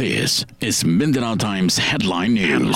This is Mindanao Times Headline News.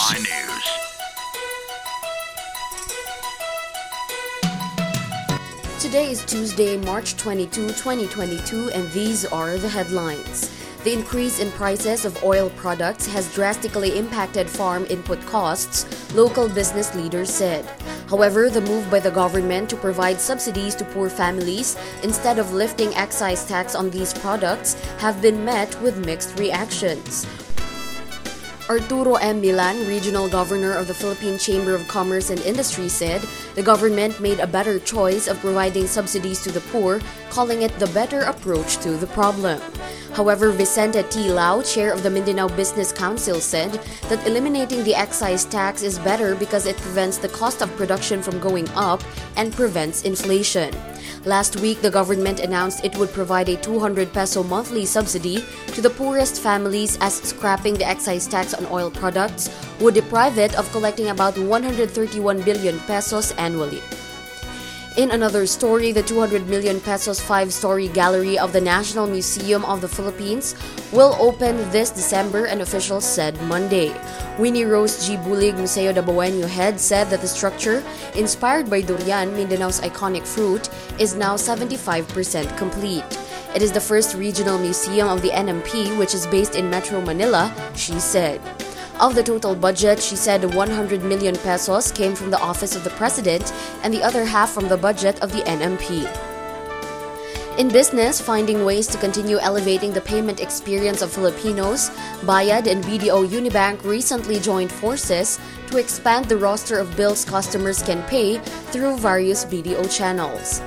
Today is Tuesday, March 22, 2022, and these are the headlines. The increase in prices of oil products has drastically impacted farm input costs, local business leaders said. However, the move by the government to provide subsidies to poor families instead of lifting excise tax on these products have been met with mixed reactions. Arturo M. Milan, Regional Governor of the Philippine Chamber of Commerce and Industry, said the government made a better choice of providing subsidies to the poor, calling it the better approach to the problem. However, Vicente T. Lau, chair of the Mindanao Business Council, said that eliminating the excise tax is better because it prevents the cost of production from going up and prevents inflation. Last week, the government announced it would provide a 200 peso monthly subsidy to the poorest families, as scrapping the excise tax on oil products would deprive it of collecting about 131 billion pesos annually. In another story, the 200 million pesos 5-story gallery of the National Museum of the Philippines will open this December, an official said Monday. Winnie Rose G. Bulig, Museo Dabawenyo head, said that the structure, inspired by durian, Mindanao's iconic fruit, is now 75% complete. It is the first regional museum of the NMP, which is based in Metro Manila, she said. Of the total budget, she said 100 million pesos came from the Office of the President and the other half from the budget of the NMP. In business, finding ways to continue elevating the payment experience of Filipinos, Bayad and BDO Unibank recently joined forces to expand the roster of bills customers can pay through various BDO channels.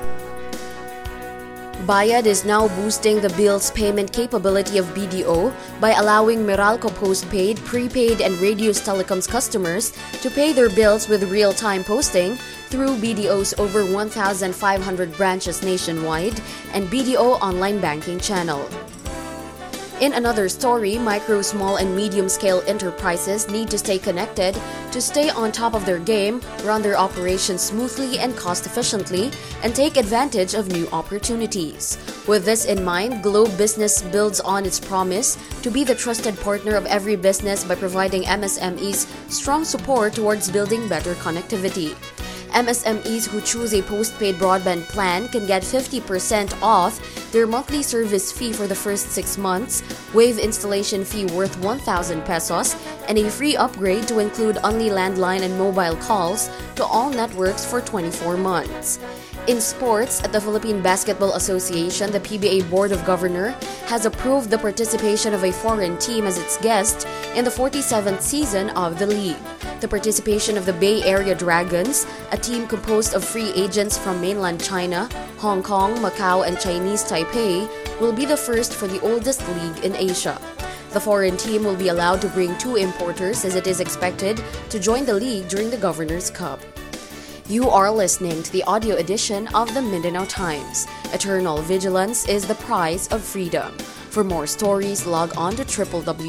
Bayad is now boosting the bills payment capability of BDO by allowing Meralco postpaid, prepaid, and Radius Telecoms customers to pay their bills with real-time posting through BDO's over 1,500 branches nationwide and BDO online banking channel. In another story, micro, small, and medium-scale enterprises need to stay connected to stay on top of their game, run their operations smoothly and cost-efficiently, and take advantage of new opportunities. With this in mind, Globe Business builds on its promise to be the trusted partner of every business by providing MSMEs strong support towards building better connectivity. MSMEs who choose a postpaid broadband plan can get 50% off their monthly service fee for the first 6 months, waive installation fee worth 1,000 pesos, and a free upgrade to include only landline and mobile calls to all networks for 24 months. In sports, at the Philippine Basketball Association, the PBA Board of Governors has approved the participation of a foreign team as its guest in the 47th season of the league. The participation of the Bay Area Dragons, a team composed of free agents from mainland China, Hong Kong, Macau, and Chinese Taipei, will be the first for the oldest league in Asia. The foreign team will be allowed to bring 2 importers, as it is expected to join the league during the Governor's Cup. You are listening to the audio edition of the Mindanao Times. Eternal vigilance is the price of freedom. For more stories, log on to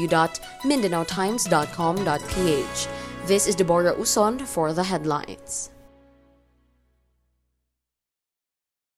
www.mindanaotimes.com.ph. This is Deborah Uson for the headlines.